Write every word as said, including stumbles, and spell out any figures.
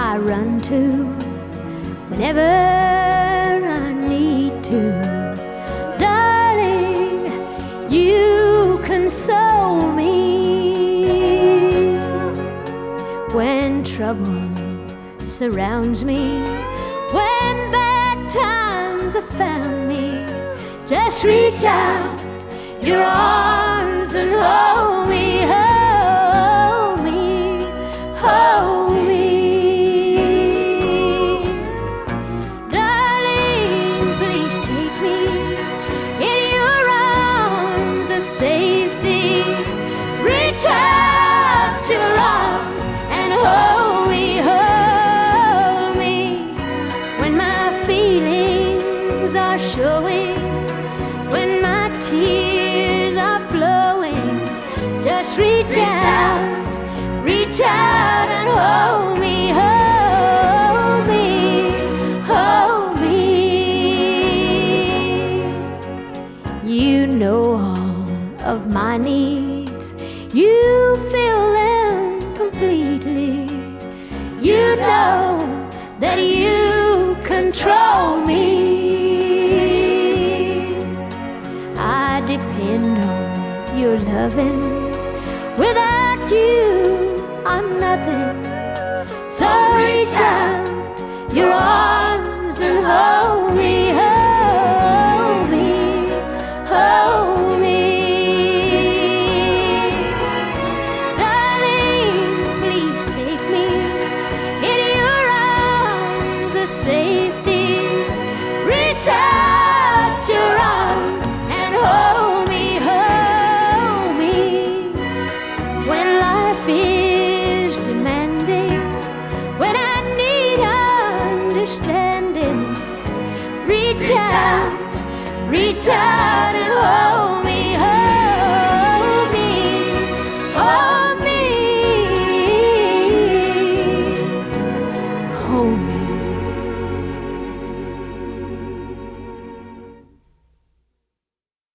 I run to whenever I need to. Darling, you console me when trouble surrounds me, when bad times have found me. Just reach out your arms and hold me, hold me, hold me. Darling, please take me in your arms of safety. Reach out your arms and hold me, hold me. When my feelings are showing, when my tears are flowing, just reach, reach out, out, reach out and hold me, hold me, hold me. You know all of my needs, you feel them completely. You know that you control me. I depend on your loving. Without you, I'm nothing. So reach out your arms and hold me, hold me, hold me. Darling, please take me in your arms of safety. Reach out your arms and hold me, hold me. When life is demanding, when I need understanding, reach, reach out, out, reach out and hold